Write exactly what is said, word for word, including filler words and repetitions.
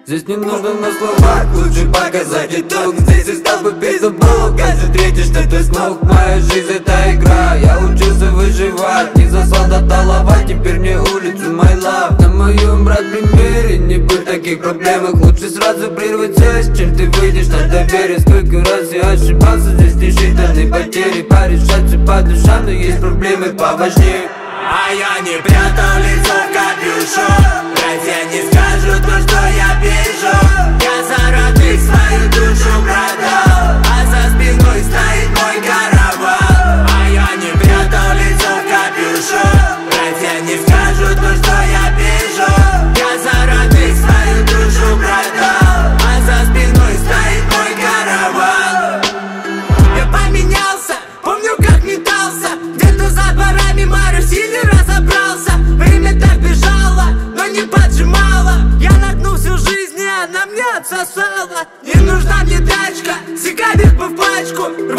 Здесь не нужно на словах, лучше показать итог. Здесь из толпы перезабыл, каждый третий, что ты смог. Моя жизнь это игра, я учился выживать. Не за солдата ловать, теперь мне улицу my love. На моем, брат, примере не быть в таких проблемах. Лучше сразу прервать связь, чем ты выйдешь на доверие. Сколько раз я ошибался, здесь не считаны потери. Порешаться по душам, но есть проблемы поважнее. А я не прятал лицо в капюшон. Братья не скажут то, что я вижу. Я за родных свою душу продал, а за спиной стоит мой караван. А я не прятал лицо в капюшон. Братья не скажут то, что я вижу. Я за родных свою душу продал, а за спиной стоит мой караван. Я поменялся, помню как метался. Где-то за дворами Мару сильно разобрался. Время так бежало, но не поджимало. Я нагнул всю жизнь, и она мне отсосала. Не нужна мне тачка, сигарет бы в пачку.